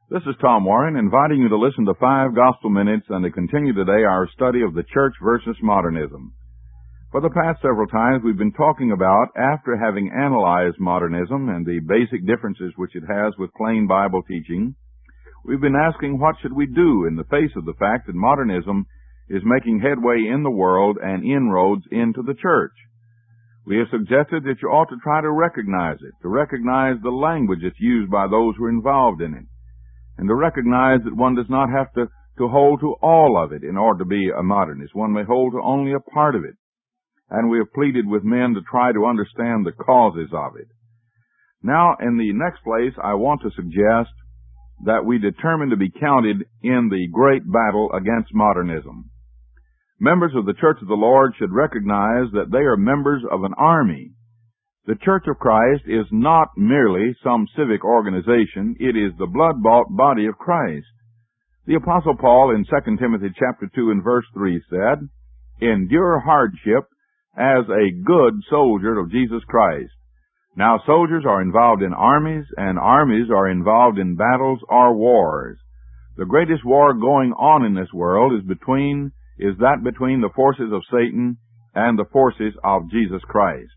This is Tom Warren, inviting you to listen to 5 Gospel Minutes and to continue today our study of the church versus modernism. For the past several times, we've been talking about, after having analyzed modernism and the basic differences which it has with plain Bible teaching, we've been asking what should we do in the face of the fact that modernism is making headway in the world and inroads into the church. We have suggested that you ought to try to recognize it, to recognize the language that's used by those who are involved in it, and to recognize that one does not have to hold to all of it in order to be a modernist. One may hold to only a part of it. And we have pleaded with men to try to understand the causes of it. Now, in the next place, I want to suggest that we determine to be counted in the great battle against modernism. Members of the Church of the Lord should recognize that they are members of an army. The Church of Christ is not merely some civic organization. It is the blood-bought body of Christ. The Apostle Paul in 2 Timothy chapter 2 and verse 3 said, "Endure hardship as a good soldier of Jesus Christ." Now, soldiers are involved in armies, and armies are involved in battles or wars. The greatest war going on in this world is that between the forces of Satan and the forces of Jesus Christ.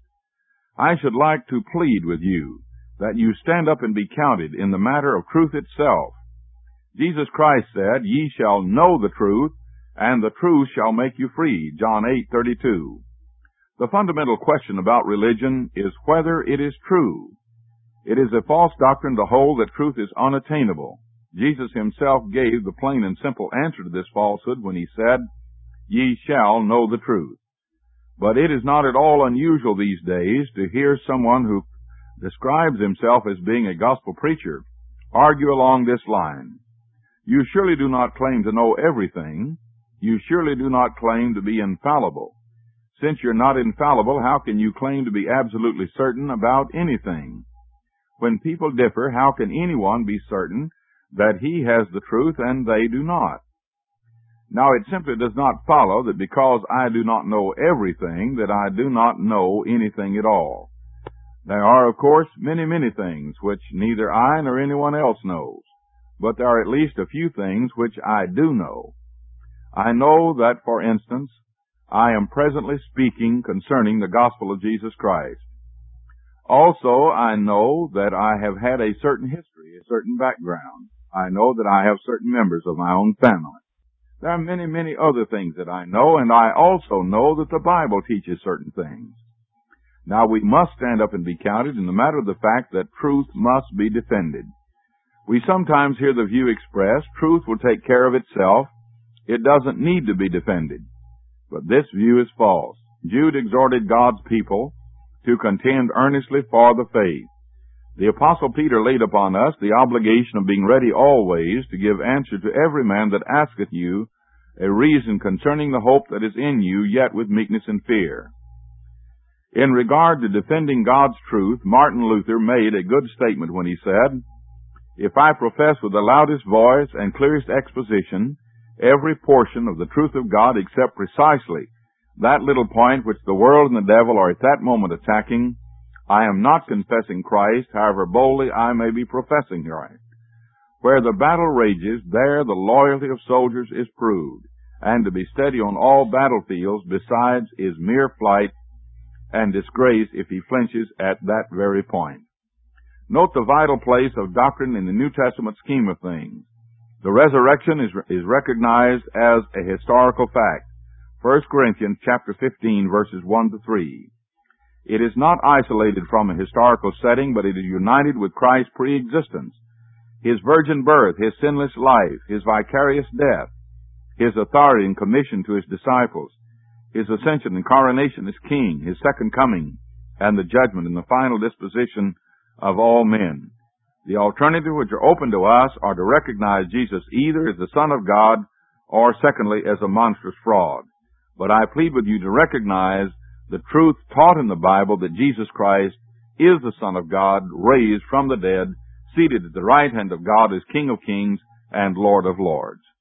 I should like to plead with you that you stand up and be counted in the matter of truth itself. Jesus Christ said, "Ye shall know the truth, and the truth shall make you free," John 8:32. The fundamental question about religion is whether it is true. It is a false doctrine to hold that truth is unattainable. Jesus himself gave the plain and simple answer to this falsehood when he said, "Ye shall know the truth." But it is not at all unusual these days to hear someone who describes himself as being a gospel preacher argue along this line. You surely do not claim to know everything. You surely do not claim to be infallible. Since you're not infallible, how can you claim to be absolutely certain about anything? When people differ, how can anyone be certain that he has the truth and they do not? Now, it simply does not follow that because I do not know everything, that I do not know anything at all. There are, of course, many things which neither I nor anyone else knows, but there are at least a few things which I do know. I know that, for instance, I am presently speaking concerning the gospel of Jesus Christ. Also, I know that I have had a certain history, a certain background. I know that I have certain members of my own family. There are many other things that I know, and I also know that the Bible teaches certain things. Now, we must stand up and be counted in the matter of the fact that truth must be defended. We sometimes hear the view expressed, truth will take care of itself. It doesn't need to be defended. But this view is false. Jude exhorted God's people to contend earnestly for the faith. The Apostle Peter laid upon us the obligation of being ready always to give answer to every man that asketh you a reason concerning the hope that is in you, yet with meekness and fear. In regard to defending God's truth, Martin Luther made a good statement when he said, "If I profess with the loudest voice and clearest exposition every portion of the truth of God except precisely that little point which the world and the devil are at that moment attacking, I am not confessing Christ, however boldly I may be professing Christ. Where the battle rages, there the loyalty of soldiers is proved, and to be steady on all battlefields besides is mere flight and disgrace if he flinches at that very point." Note the vital place of doctrine in the New Testament scheme of things. The resurrection is recognized as a historical fact. 1 Corinthians chapter 15, verses 1 to 3. It is not isolated from a historical setting, but it is united with Christ's pre-existence, His virgin birth, His sinless life, His vicarious death, His authority and commission to His disciples, His ascension and coronation as King, His second coming, and the judgment and the final disposition of all men. The alternatives which are open to us are to recognize Jesus either as the Son of God or, secondly, as a monstrous fraud. But I plead with you to recognize the truth taught in the Bible that Jesus Christ is the Son of God, raised from the dead, seated at the right hand of God as King of kings and Lord of lords.